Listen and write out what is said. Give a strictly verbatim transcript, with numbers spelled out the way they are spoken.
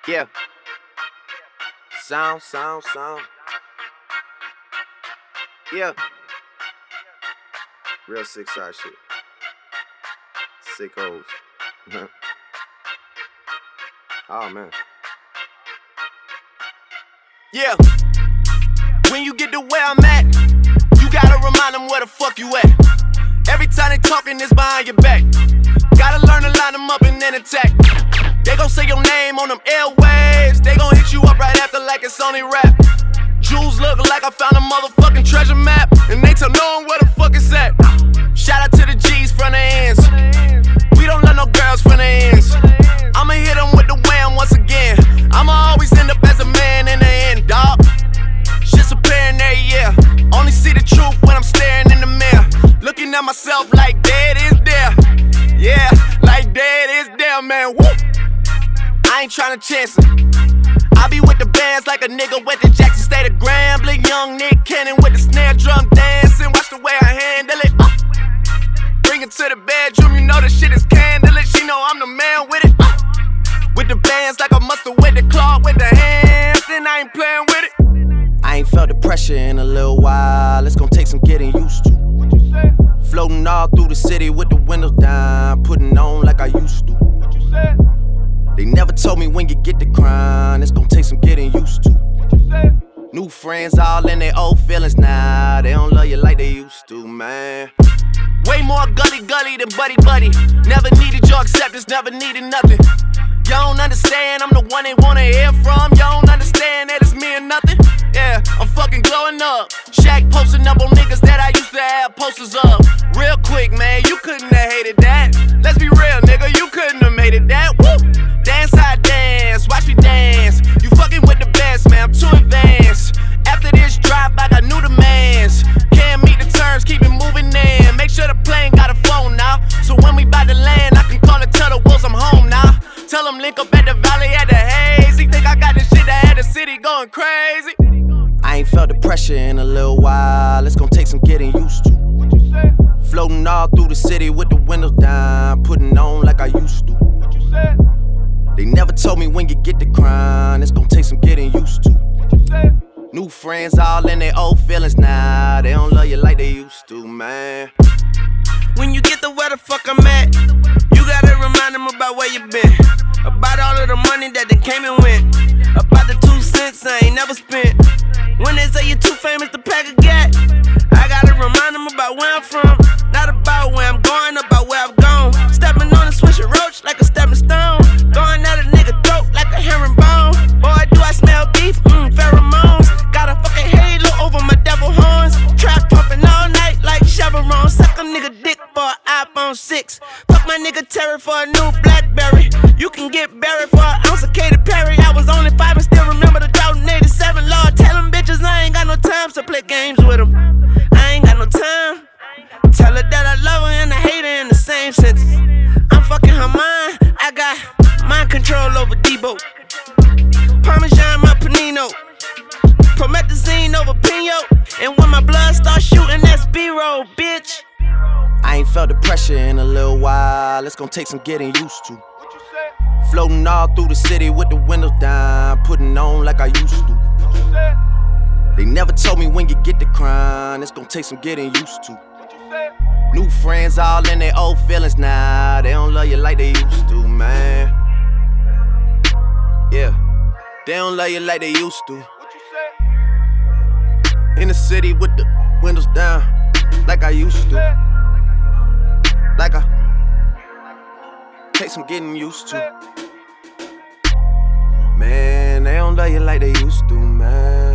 Yeah. Sound, sound, sound. Yeah. Real sick side shit. Sick hoes. Oh, man. Yeah. When you get to where I'm at, you gotta remind them where the fuck you at. Every time they talking, it's behind your back. Gotta learn to line them up and then attack. They gon' say your name on them airwaves. They gon' hit you up right after like it's only rap. Jewels look like I found a motherfucking treasure map, and they tell no one where the fuck it's at. Shout out to the G's from the ends. We don't let no girls from the ends. I'ma hit them with the wham once again. I'ma always end up as a man in the end, dawg. Shit's apparent every year. Only see the truth when I'm staring in the mirror. Looking at myself like dead is there. Yeah, like dead is there, man. Woo! I ain't tryna chance it. I be with the bands like a nigga with the Jackson State of Grambling. Young Nick Cannon with the snare drum dancing. Watch the way I handle it. Uh. Bring it to the bedroom, you know the shit is candlelit. She know I'm the man with it. Uh. With the bands like a mustard with the claw with the hands, and I ain't playing with it. I ain't felt the pressure in a little while. It's gonna take some getting used to. What you say? Floating all through the city with the windows down, putting on like I used to. What you say? They never told me when you get the crown, it's gonna take some getting used to. What you say? New friends all in their old feelings now. They don't love you like they used to, man. Way more gully gully than buddy buddy. Never needed your acceptance, never needed nothing. You don't understand, I'm the one they wanna hear from. You don't understand that it's me and nothing. Yeah, I'm fucking glowing up. Shaq posting up on niggas that I used to have posters of. Real quick, man, you couldn't have hated that. Let's be real, nigga, you couldn't have made it that. Woo! Dance, I dance, watch me dance. You fucking with the best, man, I'm too advanced. After this drop, I got new demands. Can't meet the terms, keep it moving in. Make sure the plane got a phone now. So when we bout to land, I can call it, tell the wolves I'm home now. Tell them link up at the valley at the haze. He think I got this shit that had the city going crazy. I ain't felt the pressure in a little while. It's gonna take some getting used to. What you say? Floating all through the city with the windows down, putting on like I used to. What you say? They never told me when you get the crown, it's gonna take some getting used to. What you say? New friends all in their old feelings now. They don't love you like they used to, man. When you get to where the fuck I'm at, you gotta remind them about where you been. About all of the money that they came and went. About the two cents I ain't never spent. When they say you're too famous to pack a gat, I gotta remind them about where I'm from. Not about where I'm going, about where I've gone. Stepping on a swisher roach like a stepping stone. Going at a nigga throat like a herringbone. Boy, do I smell beef? Mmm, pheromones. Got a fucking halo over my devil horns. Trap pumping all night like Chevron. Suck a nigga dick for an iPhone six. Fuck my nigga Terry for a new Blackberry. You can get buried for an ounce of Katy Perry. I was only five and still remember the drought in eighty-seven. Lord, tell them bitches I ain't got no time to play games with them. I ain't got no time. Tell her that I love her and I hate her in the same sentence. I'm fucking her mind. I got mind control over Debo. Parmesan my panino. Promethazine over Pino. And when my blood starts shooting, that's B-roll, bitch. I ain't felt the pressure in a little while. It's gonna take some getting used to. What you say? Floating all through the city with the windows down, putting on like I used to. What you say? They never told me when you get the crown, it's gonna take some getting used to. What you say? New friends all in their old feelings now. They don't love you like they used to, man. Yeah, they don't love you like they used to. What you say? In the city with the windows down, like I used to. Like I take some getting used to. Man, they don't love you like they used to, man.